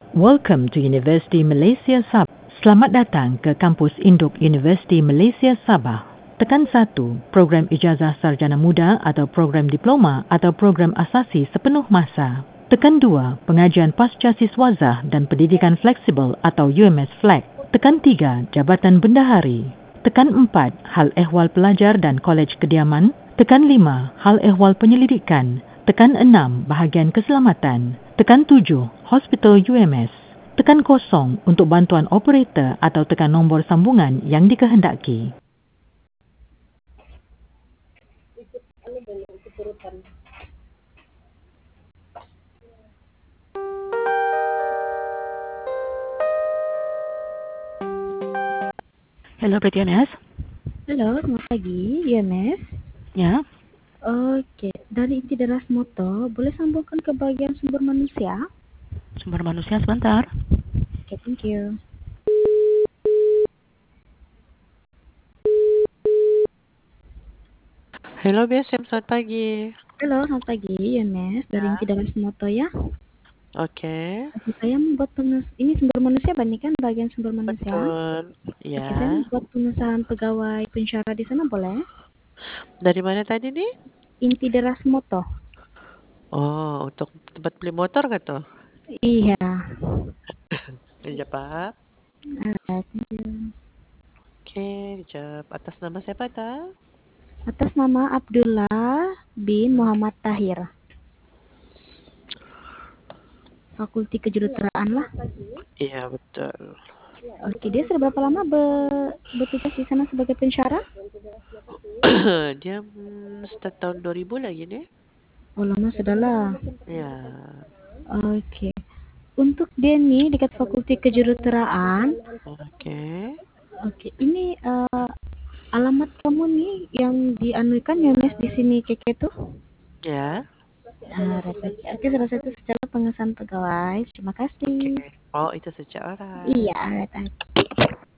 Welcome to University Malaysia Sabah. Selamat datang ke Kampus Induk University Malaysia Sabah. Tekan 1, program ijazah sarjana muda atau program diploma atau program asasi sepenuh masa. Tekan 2, pengajian pasca siswazah dan pendidikan fleksibel atau UMS Flex. Tekan 3, jabatan bendahari. Tekan 4, hal ehwal pelajar dan kolej kediaman. Tekan 5, hal ehwal penyelidikan. Tekan 6, bahagian keselamatan. Tekan 7, hospital UMS. Tekan 0 untuk bantuan operator atau tekan nombor sambungan yang dikehendaki. Hello, PTNS. Halo, selamat pagi, UMS. Ya, Oke, dari Inti Deras Moto, boleh sambungkan ke bagian sumber manusia? sumber manusia sebentar. Oke, thank you. Halo BSM, selamat pagi. Halo, selamat pagi, UMS. Dari Inti Deras Moto ya. Oke, Saya membuat ini sumber manusia banyak kan bagian sumber manusia. betul. Oke, saya Ya. membuat pengesahan pegawai pensyarah di sana boleh? Dari mana tadi nih? Inti Deras Moto. Oh, untuk tempat beli motor nggak tuh? Iya. Iya, Pak. Alright, thank you. Oke, dijawab. Atas nama siapa, Ta? Atas nama Abdullah bin Muhammad Tahir. Fakulti Kejuruteraan lah. Iya, betul. Oke, dia sudah berapa lama bertugas di sana sebagai pensyarah? Dia start tahun 2000 lagi nih. Oh, lama sudah lah. Ya. Oke. Untuk dia nih dekat Fakulti Kejuruteraan. Oke. Oke, ini alamat kamu nih yang dianuikan ya Mas di sini Keke tuh? Ya. Oke, salah satu secara pengesahan pegawai. Terima kasih. Oke. Oh, itu sejak orang. Iya, alright.